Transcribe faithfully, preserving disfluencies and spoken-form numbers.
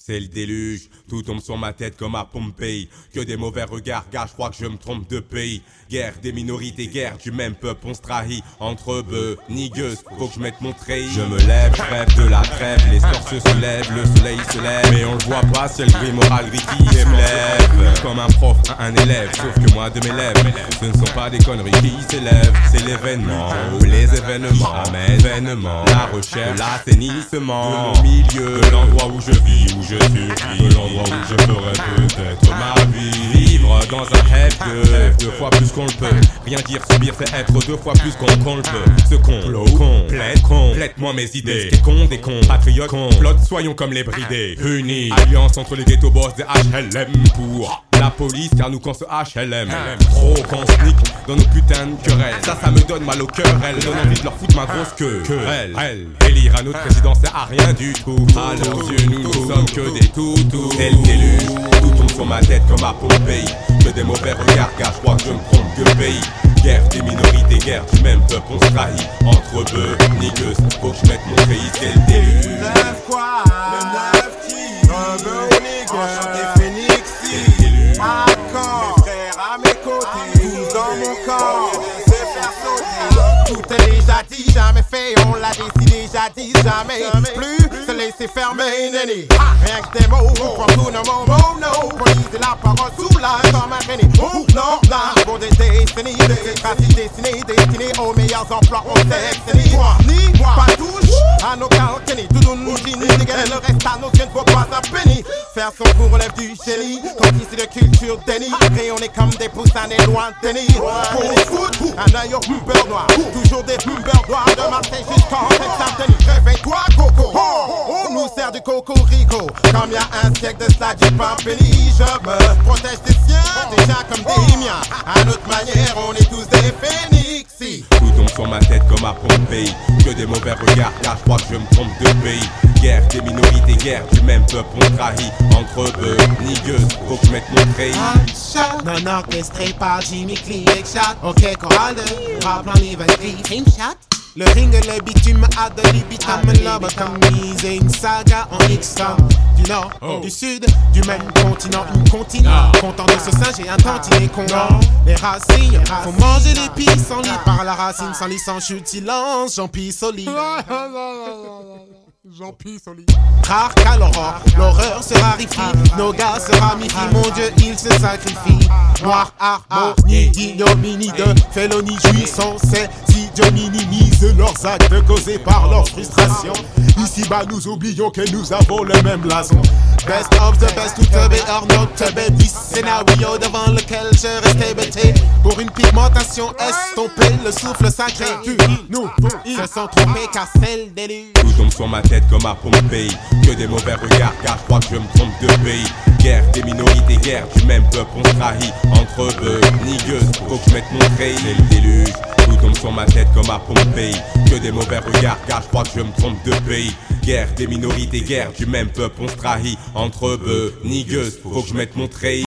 C'est le déluge, tout tombe sur ma tête comme à Pompéi. Que des mauvais regards, gars, je crois que je me trompe de pays. Guerre des minorités, guerre du même peuple, on se trahit. Entre bœufs, nigueuses, faut que je mette mon treillis. Je me lève, je rêve de la trêve, les stores se soulèvent, le soleil se lève. Mais on le voit pas, c'est le gris moral gris qui se lève. Comme un prof à un élève, sauf que moi de mes lèvres, ce ne sont pas des conneries qui s'élèvent. C'est l'événement, ou les événements amènent événement, la recherche, l'assainissement. De mon milieu, de l'endroit où je vis, où je survis, de l'endroit où je ferais peut-être ma vie. Vivre dans un rêve de deux fois plus qu'on le peut. Rien dire, subir, c'est être deux fois plus qu'on qu'on le peut. Ce complot complète, complète-moi mes idées. Des cons, des cons, patriotes, complotent, soyons comme les bridés. Unis, alliance entre les ghetto boss des H L M pour la police, car nous qu'on se H L M. Trop qu'on se nique dans nos putains de querelles. Ça, ça me donne mal au cœur, elle donne envie de leur foutre ma grosse queue. Elle, elle, élire à notre président, c'est à rien du tout. À leurs yeux, nous ne sommes que des toutous. C'est le déluge, tout tombe sur ma tête comme à Pompéi. Que des mauvais regards, car je crois que je me trompe de pays. Guerre des minorités, guerre du même peuple, on se trahit. Entre bœufs, nigueuses, faut que je mette mon pays, c'est le déluge. Le neuf quoi, le neuf qui, rebeu nigueux, enchanté Phoenixy, accord, mes frères à mes côtés, tous dans mon corps, se faire sauter. Tout est déjà dit, jamais fait, on l'a décidé, jadis, jamais plus se laisser fermer, nenni. Rien que des mots, on prend tout nos mots, mono, pour liser la parole sous la comme un génie. Oh non, non, pour des décennies, des traces destinées, destinées aux meilleurs emplois, on s'est ni pas touche à nos calquenis, tout nous nous dit, dégainer le reste à nos yeux ne vaut pas un penny. Faire son cours relève du génie, comme ici de culture déni. Et on est comme des poussins des loin de tennis. Pour les foot, un œil au beurre noir, toujours des beurre noirs de Marseille jusqu'en Saint-Denis. Réveille-toi Coco, on nous sert du cocorico. Comme y'a un siècle de cela du pain béni. Je me protège des siens, déjà comme des miens. À notre manière, on est tous des phénixes. Tout tombe sur ma tête comme à Pompéi. Que des mauvais regards, car je crois que je me trompe de pays. Guerre des minorités, guerre du même peuple, on trahit. Entre bœufs, nigueuses, faut que je mette mon treillis. Non orchestré par Jimmy Click Shot. Ok, chorale de rap en livre Team Shot. Le ring et le bitume a de l'ubitum. Lobotomise et une saga en X-Tom. Du nord, oh. Du sud, du même continent, une continent. No. Content de ce singe et un tantinet con. No. Les racines, faut manger des pisses sans lit. Par la racine, sans lit, sans chute, silence, j'en pisse au lit. J'en pisse au lit. Rare qu'à l'aurore, l'horreur se raréfie. Nos gars se ramifient, mon Dieu, ils se sacrifient. Noir, harmonie, ignominie de félonie, jouissance, si Dieu minimise leurs actes causés par leur frustration. Ici-bas, nous oublions que nous avons le même blason. Best of the best, tout be or not to be. This scénario devant lequel je restais bêté. Pour une pigmentation estompée, le souffle sacré. Tu, nous, ils se sont trompés car c'est le déluge. Tout tombe sur ma tête comme à Pompéi. Que des mauvais regards, car je crois que je me trompe de pays. Guerre des minorités, guerre du même peuple, on se trahit. Entre bœufs, nigueuses, faut que je mette mon treillis. C'est le déluge, tout tombe sur ma tête comme à Pompéi. Que des mauvais regards, car je crois que je me trompe de pays. Guerre des minorités, guerre du même peuple, on se trahit. Entre bœufs, nigueuses, faut que je mette mon treillis.